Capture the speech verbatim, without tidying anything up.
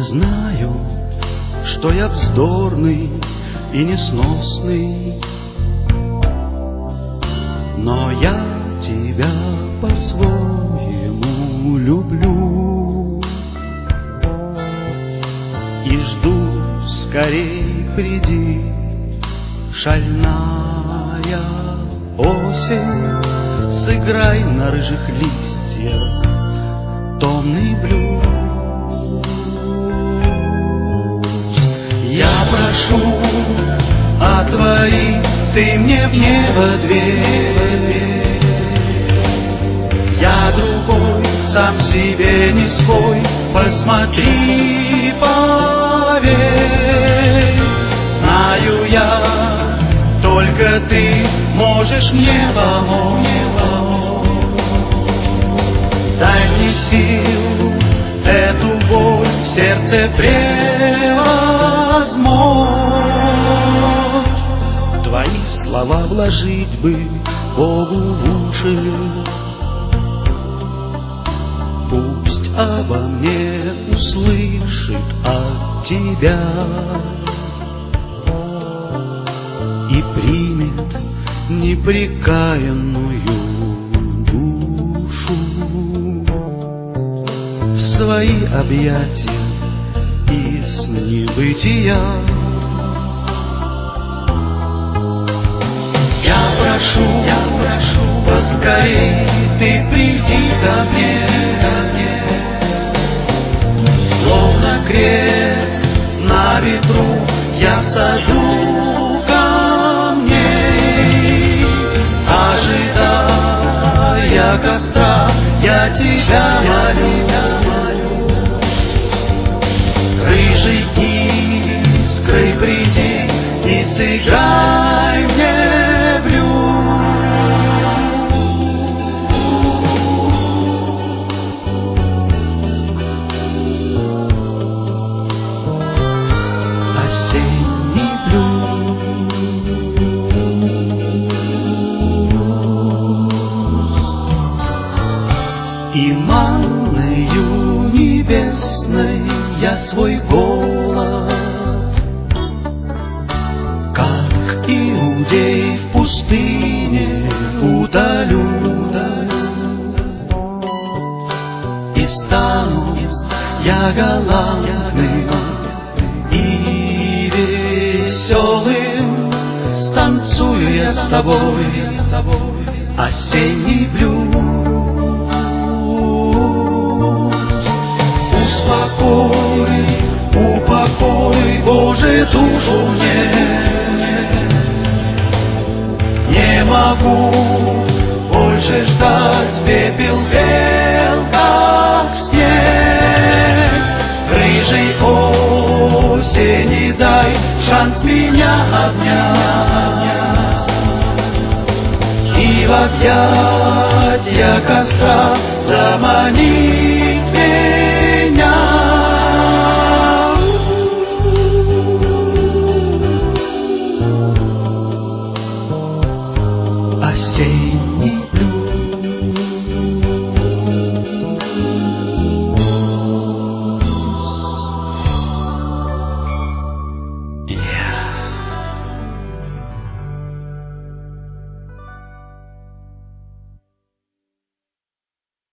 Знаю, что я вздорный и несносный, но я тебя по-своему люблю и жду, скорей приди, шальная осень, сыграй на рыжих листьях томный блюз. Я прошу, отвори ты мне в небо дверь. Я другой, сам себе не свой, посмотри, поверь. Знаю я, только ты можешь мне помочь. Дай мне сил эту боль в сердце превозмочь. Твои слова вложить бы Богу в уши. Пусть обо мне услышит от тебя и примет непрекаянную душу в свои объятия из небытия. Я прошу, я прошу, поскорей ты приди ко мне, ко мне. Словно крест на ветру я саду камней, ожидая костра, я тебя молю. Рыжий искрой приди и сыграй мне осенний блюз. И манною небесной я свой голод, как иудей в пустыне, утолю. И стану я голодным и веселым, станцую я с тобой осенний блюз. Успокой, упокой, Боже, душу мне. Не могу больше ждать, пепел бел, как снег. Рыжей осени дай шанс меня обнять и в объятья костра заманить.